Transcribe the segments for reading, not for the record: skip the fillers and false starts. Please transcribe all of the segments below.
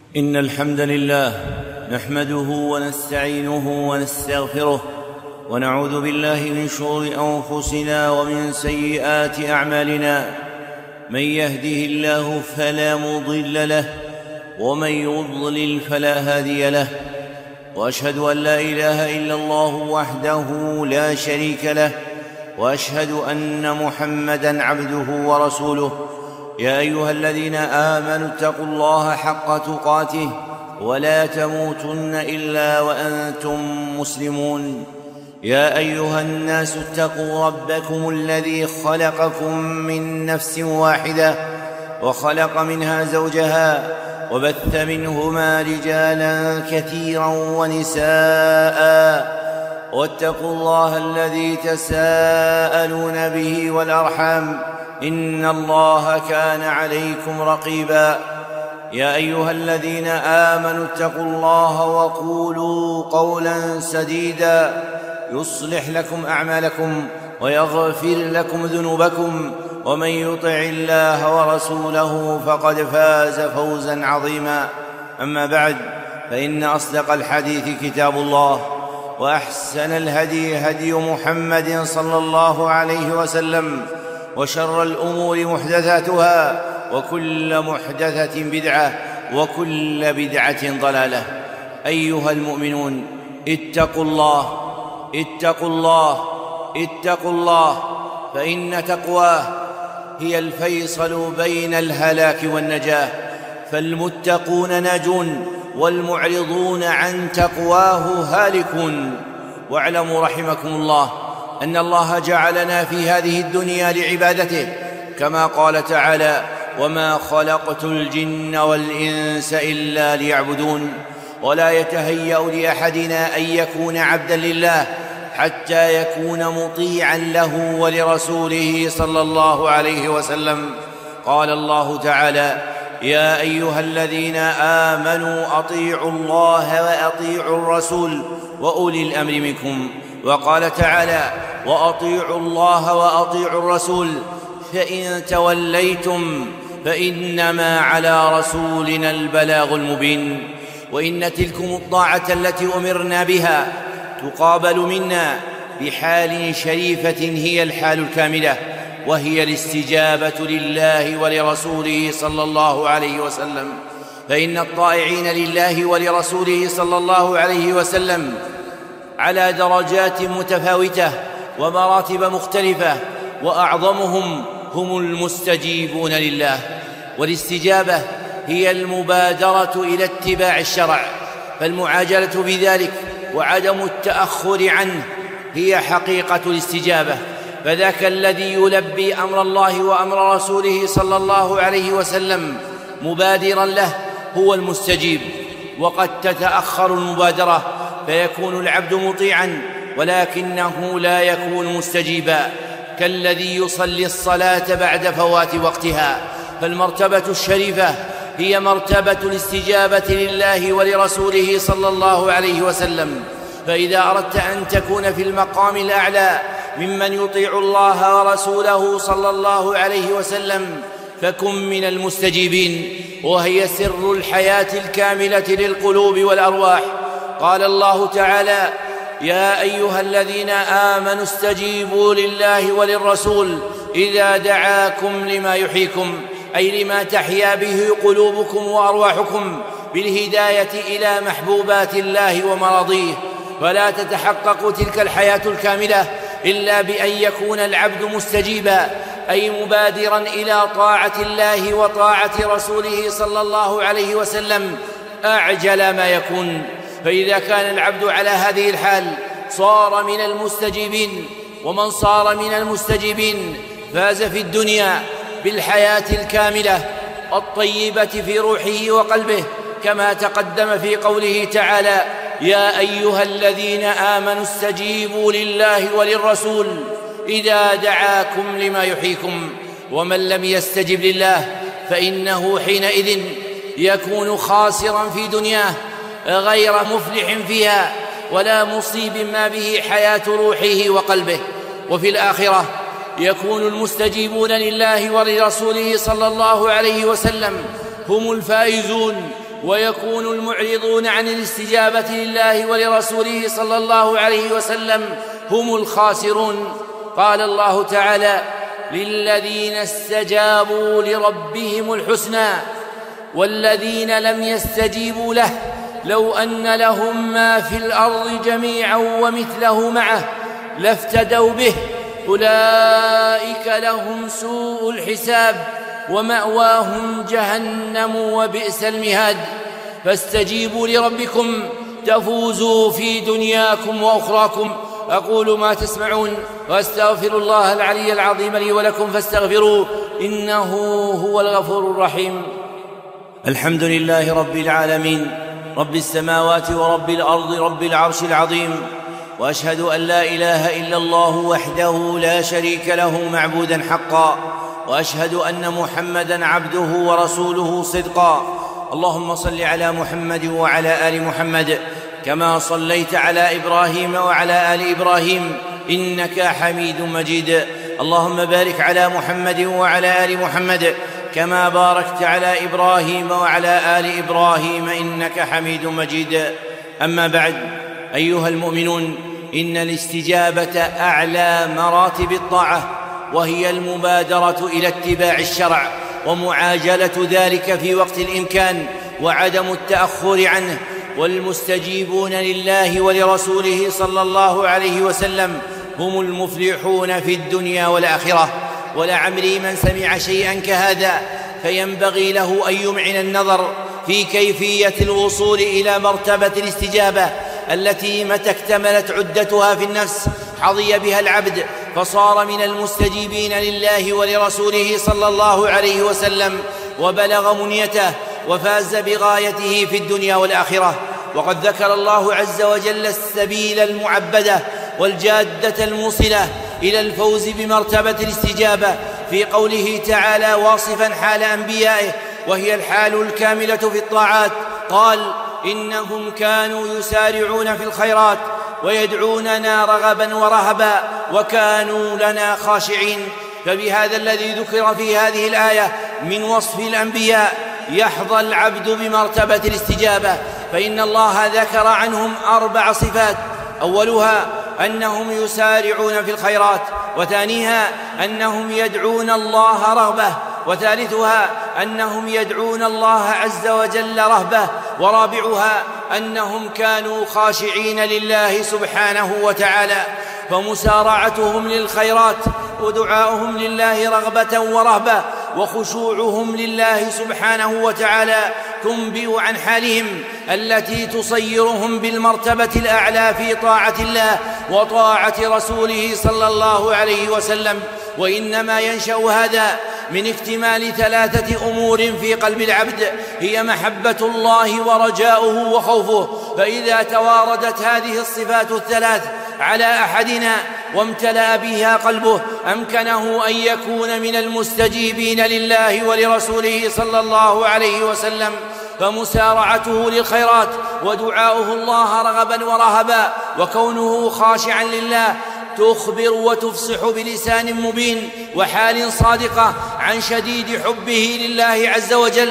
إن الحمد لله نحمده ونستعينه ونستغفره ونعوذ بالله من شرور أنفسنا ومن سيئات أعمالنا. من يهده الله فلا مضل له ومن يضلل فلا هادي له، وأشهد أن لا إله إلا الله وحده لا شريك له، وأشهد أن محمدًا عبده ورسوله. يا أيها الذين آمنوا اتقوا الله حق تقاته ولا تموتن إلا وأنتم مسلمون. يا أيها الناس اتقوا ربكم الذي خلقكم من نفس واحدة وخلق منها زوجها وبث منهما رجالا كثيرا ونساء، واتقوا الله الذي تساءلون به والأرحام، إن الله كان عليكم رقيبا. يا أيها الذين آمنوا اتقوا الله وقولوا قولا سديدا يصلح لكم أعمالكم ويغفر لكم ذنوبكم، ومن يطع الله ورسوله فقد فاز فوزا عظيما. أما بعد، فإن أصدق الحديث كتاب الله، وأحسن الهدي هدي محمد صلى الله عليه وسلم، وشر الأمور محدثاتها، وكل محدثة بدعة، وكل بدعة ضلالة. أيها المؤمنون، اتقوا الله اتقوا الله اتقوا الله، فإن تقواه هي الفيصل بين الهلاك والنجاة. فالمتقون ناجون، والمعرضون عن تقواه هالكون. واعلموا رحمكم الله أن الله جعلنا في هذه الدنيا لعبادته، كما قال تعالى: وما خلقت الجن والإنس إلا ليعبدون. ولا يتهيأ لأحدنا أن يكون عبدا لله حتى يكون مطيعا له ولرسوله صلى الله عليه وسلم. قال الله تعالى: يا أيها الذين آمنوا أطيعوا الله وأطيعوا الرسول وأولي الأمر منكم. وقال تعالى: وأطيعوا الله وأطيعوا الرسول فإن توليتم فإنما على رسولنا البلاغ المبين. وإن تلكم الطاعة التي أمرنا بها تقابل منا بحال شريفة هي الحال الكاملة، وهي الاستجابة لله ولرسوله صلى الله عليه وسلم. فإن الطائعين لله ولرسوله صلى الله عليه وسلم على درجات متفاوتة ومراتب مختلفة، وأعظمهم هم المستجيبون لله. والاستجابة هي المبادرة إلى اتباع الشرع، فالمعاجلة بذلك وعدم التأخر عنه هي حقيقة الاستجابة. فذاك الذي يلبي أمر الله وأمر رسوله صلى الله عليه وسلم مبادرا له هو المستجيب. وقد تتأخر المبادرة فيكون العبد مطيعا ولكنه لا يكون مستجيبا، كالذي يصلي الصلاة بعد فوات وقتها. فالمرتبة الشريفة هي مرتبة الاستجابة لله ولرسوله صلى الله عليه وسلم. فإذا أردت أن تكون في المقام الأعلى ممن يطيع الله ورسوله صلى الله عليه وسلم فكن من المستجيبين، وهي سر الحياة الكاملة للقلوب والأرواح. قال الله تعالى: يا أيها الذين آمنوا استجيبوا لله وللرسول إذا دعاكم لما يحييكم، أي لما تحيا به قلوبكم وأرواحكم بالهداية إلى محبوبات الله ومراضيه. فلا تتحقق تلك الحياة الكاملة إلا بأن يكون العبد مستجيبا، أي مبادرا إلى طاعة الله وطاعة رسوله صلى الله عليه وسلم أعجل ما يكون. فإذا كان العبد على هذه الحال صار من المستجيبين، ومن صار من المستجيبين فاز في الدنيا بالحياة الكاملة الطيبة في روحه وقلبه، كما تقدم في قوله تعالى: يا أيها الذين آمنوا استجيبوا لله وللرسول إذا دعاكم لما يحييكم. ومن لم يستجب لله فإنه حينئذ يكون خاسرا في دنياه غير مفلح فيها، ولا مصيب ما به حياة روحه وقلبه. وفي الآخرة يكون المستجيبون لله ولرسوله صلى الله عليه وسلم هم الفائزون ويكون المعرضون عن الاستجابة لله ولرسوله صلى الله عليه وسلم هم الخاسرون. قال الله تعالى: للذين استجابوا لربهم الحسنى والذين لم يستجيبوا له لو أن لهم ما في الأرض جميعا ومثله معه لافتدوا به أولئك لهم سوء الحساب ومأواهم جهنم وبئس المهاد. فاستجيبوا لربكم تفوزوا في دنياكم وأخراكم. أقول ما تسمعون وأستغفر الله العلي العظيم لي ولكم فاستغفروه إنه هو الغفور الرحيم. الحمد لله رب العالمين، رب السماوات ورب الأرض، رب العرش العظيم، وأشهد أن لا إله إلا الله وحده لا شريك له معبودا حقا، وأشهد أن محمدا عبده ورسوله صدقا. اللهم صل على محمد وعلى آل محمد كما صليت على إبراهيم وعلى آل إبراهيم إنك حميد مجيد. اللهم بارك على محمد وعلى آل محمد كما باركت على إبراهيم وعلى آل إبراهيم إنك حميد مجيد. أما بعد، أيها المؤمنون، إن الاستجابة أعلى مراتب الطاعة، وهي المبادرة إلى اتباع الشرع ومعاجلة ذلك في وقت الإمكان وعدم التأخر عنه. والمستجيبون لله ولرسوله صلى الله عليه وسلم هم المفلحون في الدنيا والآخرة. ولعمري من سمع شيئا كهذا فينبغي له أن يمعن النظر في كيفية الوصول إلى مرتبة الاستجابة التي متى اكتملت عدتها في النفس حظي بها العبد فصار من المستجيبين لله ولرسوله صلى الله عليه وسلم وبلغ منيته وفاز بغايته في الدنيا والآخرة. وقد ذكر الله عز وجل السبيل المعبدة والجادة الموصلة إلى الفوز بمرتبة الاستجابة في قوله تعالى واصفا حال أنبيائه، وهي الحال الكاملة في الطاعات، قال: إنهم كانوا يسارعون في الخيرات ويدعوننا رغبا ورهبا وكانوا لنا خاشعين. فبهذا الذي ذكر في هذه الآية من وصف الأنبياء يحظى العبد بمرتبة الاستجابة، فإن الله ذكر عنهم 4 صفات: أولها أنهم يسارعون في الخيرات، وثانيها أنهم يدعون الله رغبة، وثالثها أنهم يدعون الله عز وجل رهبة، ورابعها أنهم كانوا خاشعين لله سبحانه وتعالى. فمسارعتهم للخيرات ودعاؤهم لله رغبة ورهبة وخشوعهم لله سبحانه وتعالى تنبئ عن حالهم التي تصيرهم بالمرتبة الأعلى في طاعة الله وطاعة رسوله صلى الله عليه وسلم. وإنما ينشأ هذا من اكتمال 3 أمور في قلب العبد، هي محبة الله ورجاؤه وخوفه. فإذا تواردت هذه الصفات ال3 على أحدنا وامتلأ بها قلبه أمكنه أن يكون من المستجيبين لله ولرسوله صلى الله عليه وسلم. فمسارعته للخيرات ودعاؤه الله رغبا ورهبا وكونه خاشعا لله تخبر وتفصح بلسان مبين وحال صادقة عن شديد حبه لله عز وجل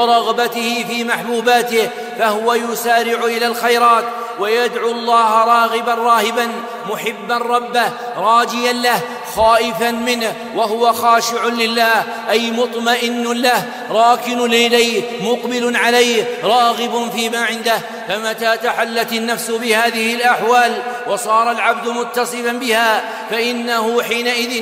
ورغبته في محبوباته، فهو يسارع إلى الخيرات ويدعو الله راغبا راهبا محبا ربه راجيا له خائفا منه، وهو خاشع لله أي مطمئن له راكن إليه مقبل عليه راغب فيما عنده. فمتى تحلت النفس بهذه الأحوال وصار العبد متصفا بها فإنه حينئذ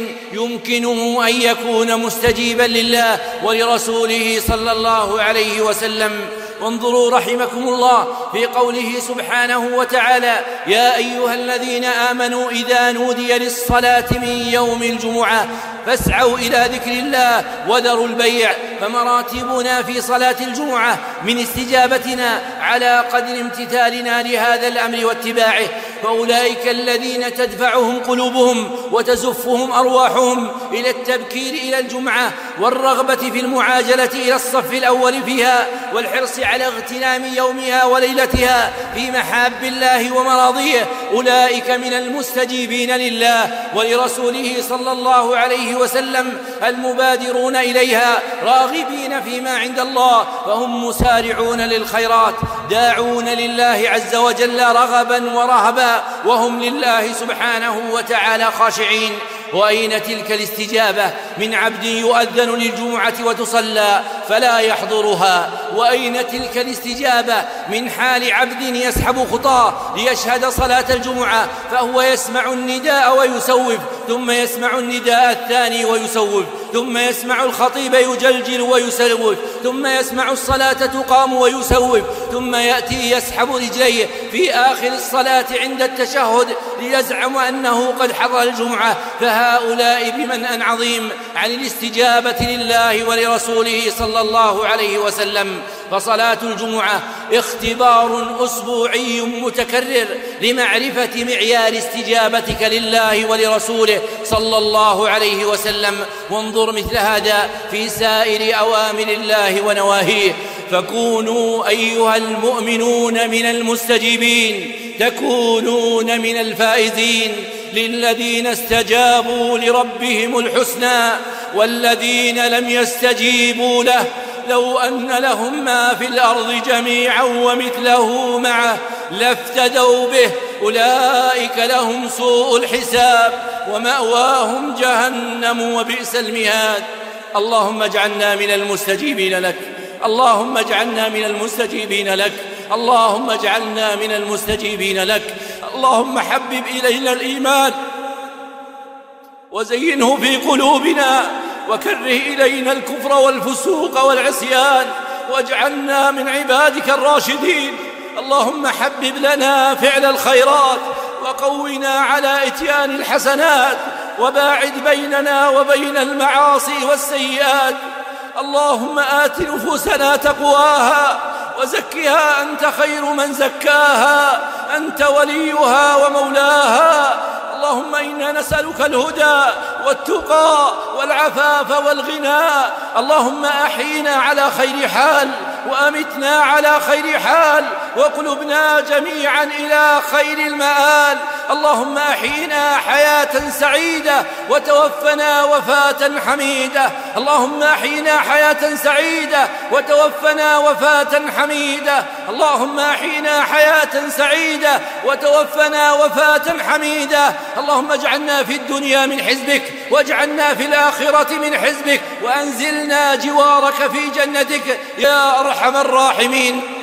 يمكنه أن يكون مستجيبا لله ولرسوله صلى الله عليه وسلم. وانظروا رحمكم الله في قوله سبحانه وتعالى: يا أيها الذين آمنوا إذا نودي للصلاة من يوم الجمعة فاسعوا إلى ذكر الله وذروا البيع. فمراتبنا في صلاة الجمعة من استجابتنا على قدر امتثالنا لهذا الأمر واتباعه. فأولئك الذين تدفعهم قلوبهم وتزفهم أرواحهم إلى التبكير إلى الجمعة والرغبة في المعاجلة إلى الصف الأول فيها والحرص على اغتنام يومها وليلتها في محاب الله ومراضيه. أولئك من المستجيبين لله ولرسوله صلى الله عليه وسلم المبادرون إليها راغبين فيما عند الله، فهم مسارعون للخيرات داعون لله عز وجل رغبا ورهبا، وهم لله سبحانه وتعالى خاشعين. وأين تلك الاستجابة من عبد يؤذن للجمعة وتصلى فلا يحضرها؟ وأين تلك الاستجابة من حال عبد يسحب خطاه ليشهد صلاة الجمعة فهو يسمع النداء ويسوف، ثم يسمع النداء الثاني ويسوف، ثم يسمع الخطيب يجلجل ويسوف، ثم يسمع الصلاة تقام ويسوف، ثم يأتي يسحب رجليه في آخر الصلاة عند التشهد ليزعم أنه قد حضر الجمعة؟ فهؤلاء بمنأ عظيم عن الاستجابة لله ولرسوله صلى الله عليه وسلم. فصلاة الجمعة اختبار أسبوعي متكرر لمعرفة معيار استجابتك لله ولرسوله صلى الله عليه وسلم. وانظر مثل هذا في سائر أوامر الله ونواهيه، فكونوا أيها المؤمنون من المستجيبين تكونون من الفائزين. للذين استجابوا لربهم الحسنى والذين لم يستجيبوا له لو أن لهم ما في الأرض جميعا ومثله معه لافتدوا به أولئك لهم سوء الحساب ومأواهم جهنم وبئس المهاد. اللهم اجعلنا من المستجيبين لك، اللهم اجعلنا من المستجيبين لك، اللهم اجعلنا من المستجيبين لك. اللهم حبب إلينا الإيمان وزينه في قلوبنا وكره إلينا الكفر والفسوق والعصيان واجعلنا من عبادك الراشدين. اللهم حبب لنا فعل الخيرات وقونا على إتيان الحسنات وباعد بيننا وبين المعاصي والسيئات. اللهم آت نفوسنا تقواها وزكها أنت خير من زكاها، أنت وليها ومولاها. اللهم إنا نسألك الهدى والتقى والعفاف والغنى. اللهم أحينا على خير حال وأمتنا على خير حال وقلبنا جميعا إلى خير المآل. اللهم أحينا حياة سعيدة وتوفنا وفاة حميدة. اللهم أحينا حياة سعيدة وتوفنا وفاة حميدة. اللهم أحينا حياة سعيدة وتوفنا وفاة حميدة. اللهم اجعلنا في الدنيا من حزبك واجعلنا في الآخرة من حزبك وأنزلنا جوارك في جنتك يا أرحم الراحمين.